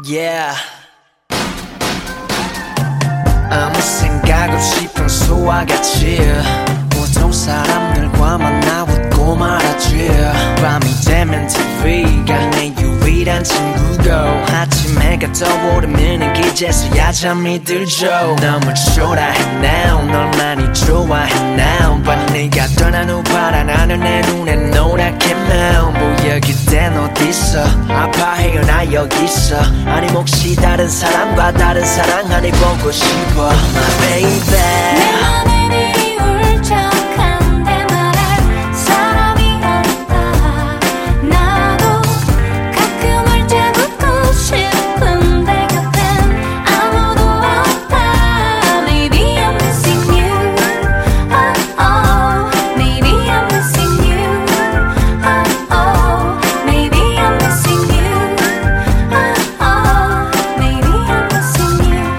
Yeah. 아무 생각 없이 평소와 같이 보통 사람들과 만나 웃고 말하지. 밤이 되면 TV가 내 유일한 친구고 아침 해가 떠오르면 기재서야 잠이 들죠. 너무 초라해 now 널 많이 좋아해 now but 네가 떠난 후 바라나는 내 눈에 노랗게 보여. 그댄 어딨어 아파해요 나 여기 있어. 아님 혹시 다른 사람과 다른 사랑 안에 보고 싶어 My baby. 내 맘에 네 울적한데 말할 사람이 없다. 나도 가끔 울적 웃고 싶은데 곁엔 아무도 없다. Maybe I'm missing you. Oh oh. Maybe I'm missing you. Oh oh. Maybe I'm missing you. Oh oh. Maybe I'm missing you.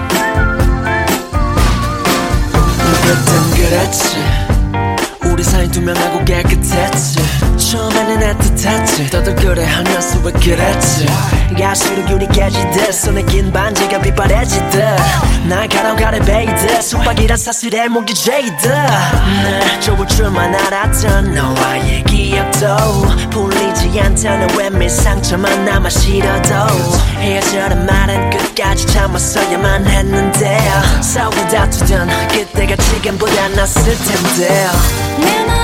그땐 그랬지 우리 사이 투명하고 깨끗했지. 처음에는 애틋했지 너도 그래 하면서 왜 그랬지. 갈수록 유리 깨지듯 손에 낀 반지가 빛바래지듯 날 가로가래 베이듯 속박이란 사슬에 목이 죄이듯 날 좁을 줄만 알았던 너와의 기억도 풀리지 않다는 외면 상처만 남아 싫어도 헤어져란 말은 끝까지 참았어야만 했는데 싸우고 다투던 그때가 지금보다 낫을 텐데. 내